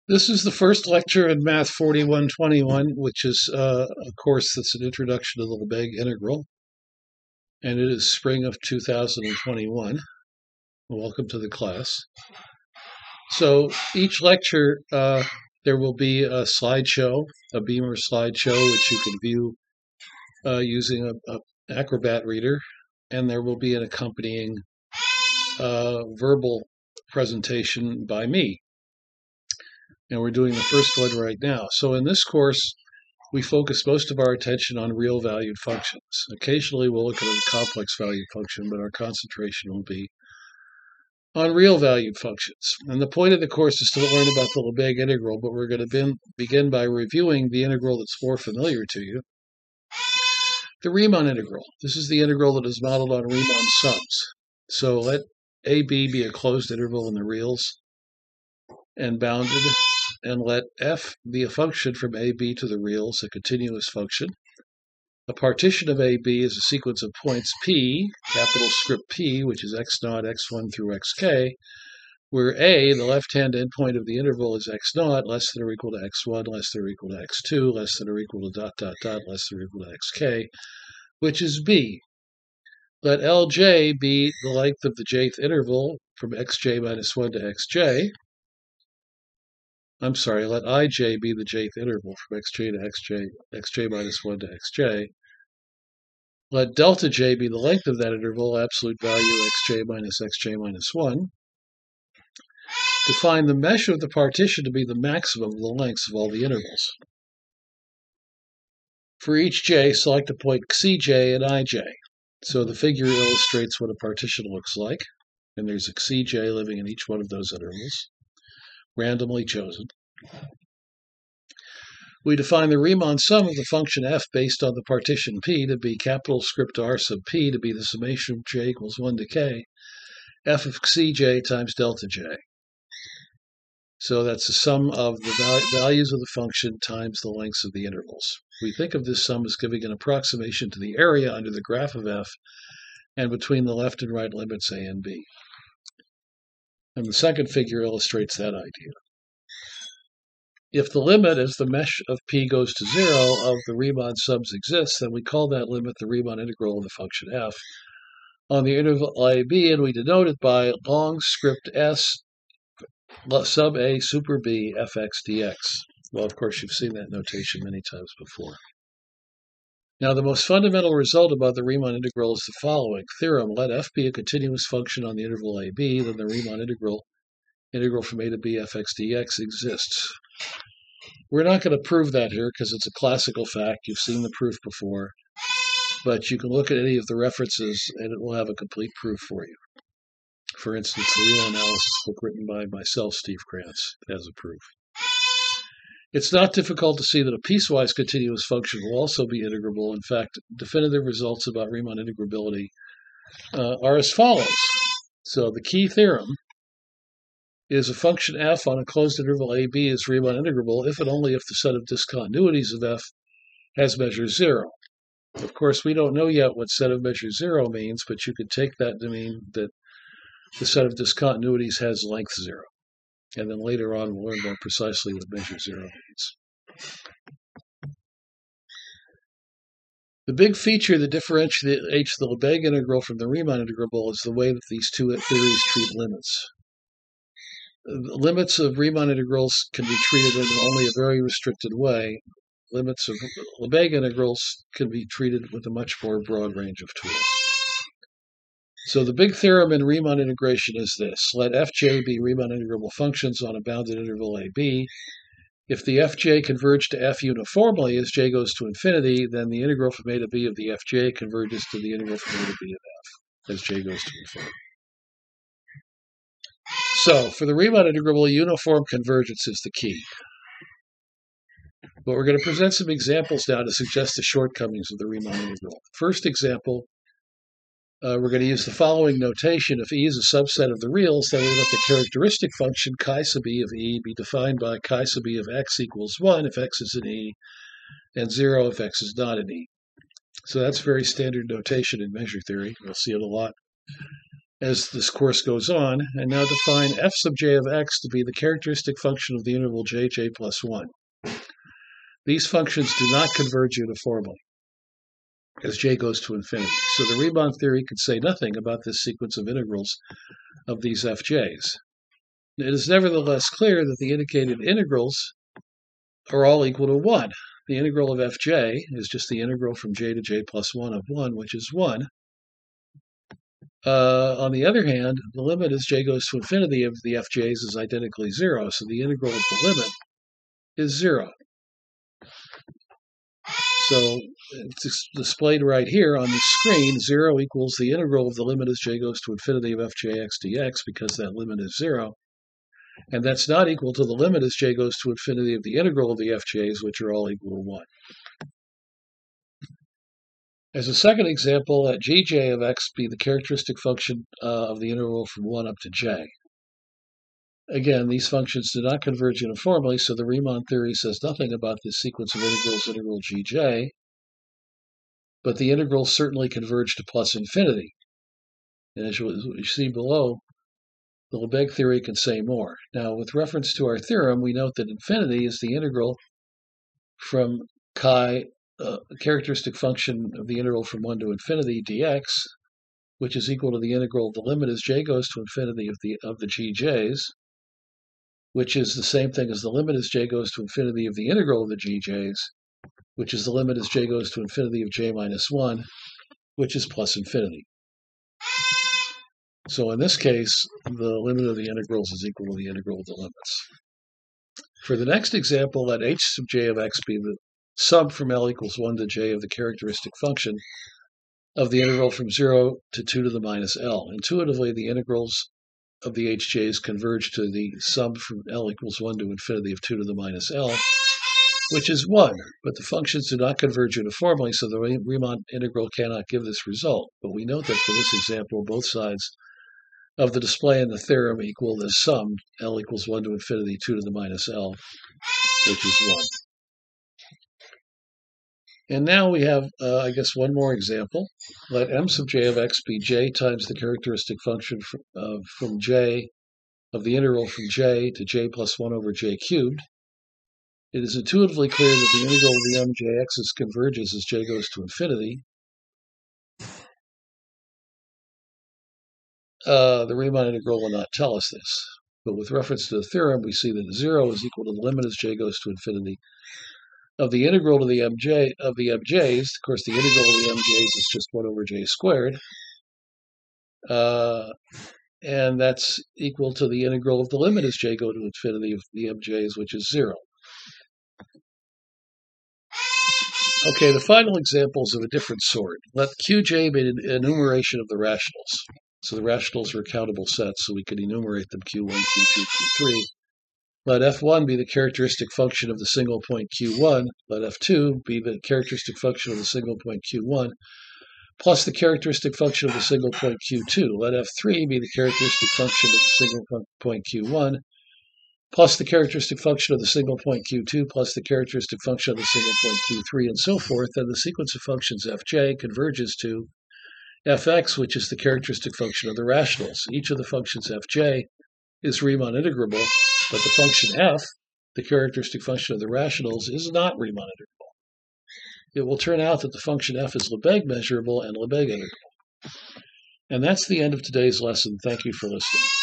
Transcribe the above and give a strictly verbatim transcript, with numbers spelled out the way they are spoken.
This is the first lecture in Math forty-one twenty-one, which is uh, a course that's an introduction to the Lebesgue integral, and it is spring of two thousand twenty-one. Welcome to the class. So each lecture, uh, there will be a slideshow, a Beamer slideshow, which you can view uh, using a, a Acrobat reader, and there will be an accompanying uh, verbal presentation by me. And we're doing the first one right now. So in this course, we focus most of our attention on real valued functions. Occasionally we'll look at a complex valued function, but our concentration will be on real valued functions. And the point of the course is to learn about the Lebesgue integral, but we're going to begin by reviewing the integral that's more familiar to you, the Riemann integral. This is the integral that is modeled on Riemann sums. So let A B be a closed interval in the reals and bounded, and let f be a function from A B to the reals, a continuous function. A partition of A B is a sequence of points P, capital script P, which is x naught, x one through xk, where A, the left-hand endpoint of the interval, is x naught, less than or equal to x one, less than or equal to x two, less than or equal to dot dot dot, less than or equal to xk, which is B. Let Lj be the length of the jth interval from xj minus one to xj. I'm sorry, let ij be the jth interval from xj to xj, xj minus one to xj. Let delta j be the length of that interval, absolute value xj minus xj minus one. Define the mesh of the partition to be the maximum of the lengths of all the intervals. For each j, select a point xj and ij. So the figure illustrates what a partition looks like, and there's a xj living in each one of those intervals, randomly chosen. We define the Riemann sum of the function f based on the partition P to be capital script R sub P to be the summation of j equals one to k, f of xj times delta j. So that's the sum of the values of the function times the lengths of the intervals. We think of this sum as giving an approximation to the area under the graph of f and between the left and right limits a and b. And the second figure illustrates that idea. If the limit as the mesh of P goes to zero of the Riemann sums exists, then we call that limit the Riemann integral of the function f on the interval A B, and we denote it by long script S sub A super B fx dx. Well, of course, you've seen that notation many times before. Now, the most fundamental result about the Riemann integral is the following. Theorem, let f be a continuous function on the interval A B, then the Riemann integral, integral from A to B fx dx exists. We're not going to prove that here because it's a classical fact. You've seen the proof before. But you can look at any of the references and it will have a complete proof for you. For instance, the Real Analysis book written by myself, Steve Krantz, has a proof. It's not difficult to see that a piecewise continuous function will also be integrable. In fact, definitive results about Riemann integrability uh, are as follows. So the key theorem is a function f on a closed interval A B is Riemann integrable if and only if the set of discontinuities of f has measure zero. Of course, we don't know yet what set of measure zero means, but you could take that to mean that the set of discontinuities has length zero. And then later on, we'll learn more precisely what measure zero means. The big feature that differentiates the Lebesgue integral from the Riemann integral is the way that these two theories treat limits. The limits of Riemann integrals can be treated in only a very restricted way. Limits of Lebesgue integrals can be treated with a much more broad range of tools. So the big theorem in Riemann integration is this. Let fj be Riemann integrable functions on a bounded interval A B. If the fj converge to f uniformly as j goes to infinity, then the integral from A to B of the fj converges to the integral from A to B of f as j goes to infinity. So for the Riemann integral, uniform convergence is the key. But we're going to present some examples now to suggest the shortcomings of the Riemann integral. First example, uh, we're going to use the following notation. If E is a subset of the reals, then we let the characteristic function chi sub E of E be defined by chi sub E of x equals one if x is in E, and zero if x is not in E. So that's very standard notation in measure theory. You'll see it a lot as this course goes on, and now define f sub j of x to be the characteristic function of the interval j, j plus one. These functions do not converge uniformly as j goes to infinity. So the Riemann theory could say nothing about this sequence of integrals of these fj's. It is nevertheless clear that the indicated integrals are all equal to one. The integral of fj is just the integral from j to j plus one of one, which is one. Uh, on the other hand, the limit as j goes to infinity of the fj's is identically zero, so the integral of the limit is zero. So it's displayed right here on the screen. Zero equals the integral of the limit as j goes to infinity of fjx dx, because that limit is zero. And that's not equal to the limit as j goes to infinity of the integral of the fj's, which are all equal to one. As a second example, let gj of x be the characteristic function uh, of the interval from one up to j. Again, these functions do not converge uniformly, so the Riemann theory says nothing about this sequence of integrals, integral gj, but the integrals certainly converge to plus infinity. And as you see below, the Lebesgue theory can say more. Now, with reference to our theorem, we note that infinity is the integral from chi, uh, characteristic function of the integral from one to infinity dx, which is equal to the integral of the limit as j goes to infinity of the of the gj's, which is the same thing as the limit as j goes to infinity of the integral of the gj's, which is the limit as j goes to infinity of j minus one, which is plus infinity. So in this case, the limit of the integrals is equal to the integral of the limits. For the next example, let h sub j of x be the sum from L equals one to j of the characteristic function of the integral from zero to two to the minus L. Intuitively, the integrals of the hj's converge to the sum from L equals one to infinity of two to the minus L, which is one, but the functions do not converge uniformly, so the Riemann integral cannot give this result. But we note that for this example, both sides of the display in the theorem equal this sum, L equals one to infinity, two to the minus L, which is one. And now we have, uh, I guess, one more example. Let m sub j of x be j times the characteristic function from, uh, from j of the integral from j to j plus one over j cubed. It is intuitively clear that the integral of the mjx's converges as j goes to infinity. Uh, the Riemann integral will not tell us this. But with reference to the theorem, we see that zero is equal to the limit as j goes to infinity of the integral to the mj of the mj's. Of course, the integral of the mj's is just one over j squared. Uh, and that's equal to the integral of the limit as j go to infinity of the mj's, which is zero. Okay, the final example is of a different sort. Let qj be an enumeration of the rationals. So the rationals are countable sets, so we can enumerate them q one, q two, q three. Let f one be the characteristic function of the single point q one. Let f two be the characteristic function of the single point q one, plus the characteristic function of the single point q two. Let f three be the characteristic function of the single point q one, plus the characteristic function of the single point q two, plus the characteristic function of the single point q three, and so forth. And the sequence of functions fj converges to fx, which is the characteristic function of the rationals. Each of the functions fj is Riemann integrable, but the function f, the characteristic function of the rationals, is not Riemann integrable. It will turn out that the function f is Lebesgue measurable and Lebesgue integrable. And that's the end of today's lesson. Thank you for listening.